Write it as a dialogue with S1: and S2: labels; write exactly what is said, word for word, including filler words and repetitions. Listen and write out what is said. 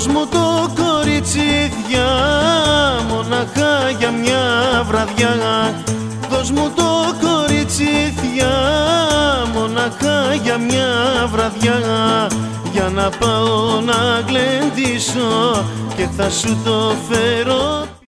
S1: Δώσ' μου το κορίτσι διά, μοναχά για μια βραδιά. Δώσ' μου το κορίτσι διά, μοναχά για μια βραδιά. Για να πάω να γλεντήσω και θα σου το φέρω.